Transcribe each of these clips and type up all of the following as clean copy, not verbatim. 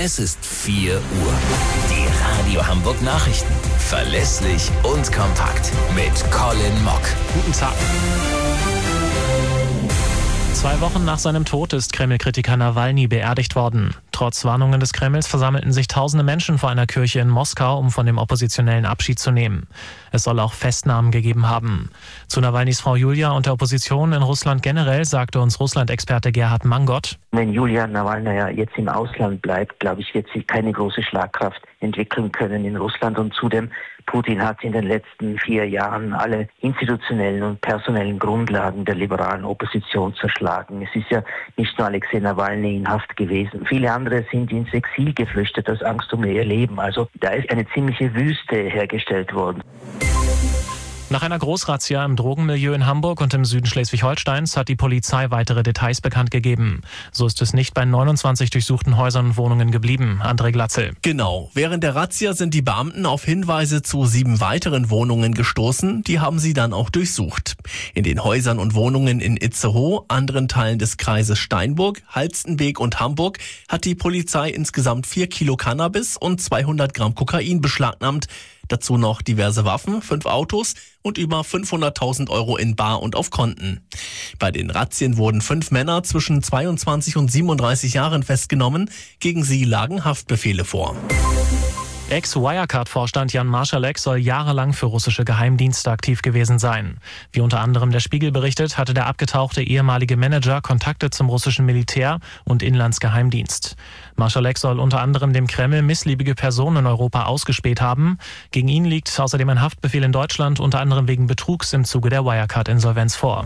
Es ist 4 Uhr. Die Radio Hamburg Nachrichten. Verlässlich und kompakt. Mit Colin Mock. Guten Tag. 2 Wochen nach seinem Tod ist Kreml-Kritiker Nawalny beerdigt worden. Trotz Warnungen des Kremls versammelten sich tausende Menschen vor einer Kirche in Moskau, um von dem Oppositionellen Abschied zu nehmen. Es soll auch Festnahmen gegeben haben. Zu Nawalnys Frau Julia und der Opposition in Russland generell sagte uns Russland-Experte Gerhard Mangot: Wenn Julia Nawalny jetzt im Ausland bleibt, glaube ich, wird sie keine große Schlagkraft entwickeln können in Russland. Und zudem, Putin hat in den letzten 4 Jahren alle institutionellen und personellen Grundlagen der liberalen Opposition zerschlagen. Es ist ja nicht nur Alexei Nawalny in Haft gewesen. Viele andere sind ins Exil geflüchtet aus Angst um ihr Leben. Also da ist eine ziemliche Wüste hergestellt worden. Nach einer Großrazzia im Drogenmilieu in Hamburg und im Süden Schleswig-Holsteins hat die Polizei weitere Details bekannt gegeben. So ist es nicht bei 29 durchsuchten Häusern und Wohnungen geblieben. André Glatzel. Genau. Während der Razzia sind die Beamten auf Hinweise zu 7 weiteren Wohnungen gestoßen. Die haben sie dann auch durchsucht. In den Häusern und Wohnungen in Itzehoe, anderen Teilen des Kreises Steinburg, Halstenbek und Hamburg hat die Polizei insgesamt 4 Kilo Cannabis und 200 Gramm Kokain beschlagnahmt. Dazu noch diverse Waffen, 5 Autos und über 500.000 Euro in bar und auf Konten. Bei den Razzien wurden 5 Männer zwischen 22 und 37 Jahren festgenommen. Gegen sie lagen Haftbefehle vor. Ex-Wirecard-Vorstand Jan Marschalek soll jahrelang für russische Geheimdienste aktiv gewesen sein. Wie unter anderem der Spiegel berichtet, hatte der abgetauchte ehemalige Manager Kontakte zum russischen Militär und Inlandsgeheimdienst. Marschalek soll unter anderem dem Kreml missliebige Personen in Europa ausgespäht haben. Gegen ihn liegt außerdem ein Haftbefehl in Deutschland, unter anderem wegen Betrugs im Zuge der Wirecard-Insolvenz vor.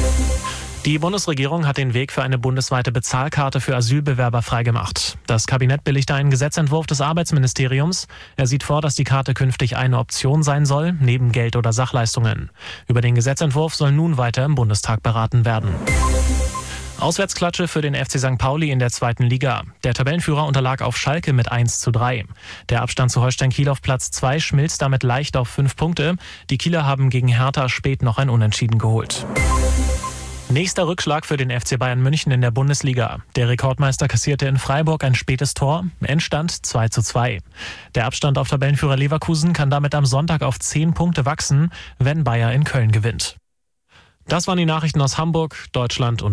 Die Bundesregierung hat den Weg für eine bundesweite Bezahlkarte für Asylbewerber freigemacht. Das Kabinett billigte einen Gesetzentwurf des Arbeitsministeriums. Er sieht vor, dass die Karte künftig eine Option sein soll, neben Geld oder Sachleistungen. Über den Gesetzentwurf soll nun weiter im Bundestag beraten werden. Auswärtsklatsche für den FC St. Pauli in der 2. Liga. Der Tabellenführer unterlag auf Schalke mit 1:3. Der Abstand zu Holstein Kiel auf Platz 2 schmilzt damit leicht auf 5 Punkte. Die Kieler haben gegen Hertha spät noch ein Unentschieden geholt. Nächster Rückschlag für den FC Bayern München in der Bundesliga. Der Rekordmeister kassierte in Freiburg ein spätes Tor. Endstand 2:2. Der Abstand auf Tabellenführer Leverkusen kann damit am Sonntag auf 10 Punkte wachsen, wenn Bayer in Köln gewinnt. Das waren die Nachrichten aus Hamburg, Deutschland und